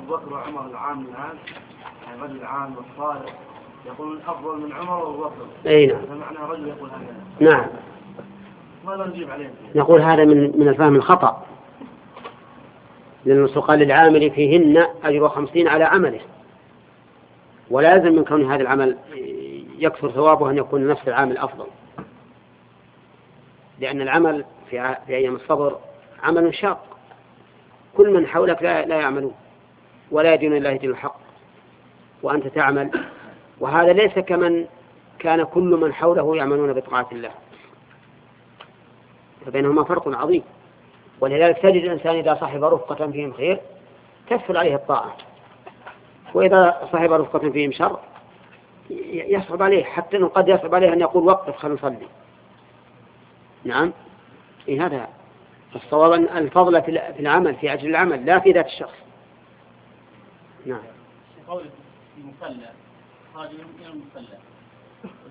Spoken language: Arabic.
أبو بكر وعمر العام الآن يعني رجل العام والصالح يقول أفضل من عمر وأبو بكر. أي نعم. فمعنى رجل يقول هذا. نعم. ماذا نجيب عليه؟ نقول هذا من الفهم الخطأ، لأنه قال للعامل فيهن أجر 50 على عمله، ولازم من كون هذا العمل يكثر ثوابه أن يكون نفس العامل أفضل، لأن العمل في أيام الصبر عمل شاق، كل من حولك لا يعملون ولا يدين الله دين الحق وأنت تعمل، وهذا ليس كمن كان كل من حوله يعملون بطاعة الله، فبينهما فرق عظيم. ولذلك تجد الإنسان إذا صاحب رفقة فيهم خير تسهل عليه الطاعة، وإذا صاحب رفقة فيهم شر يصعب عليه، حتى أنه قد يصعب عليه أن يقول وقف خلينا نصلي. نعم. هذا الصواب أن الفضل في العمل في أجل العمل لا في ذات الشخص. نعم. قول المصلى هذا يوم المصلى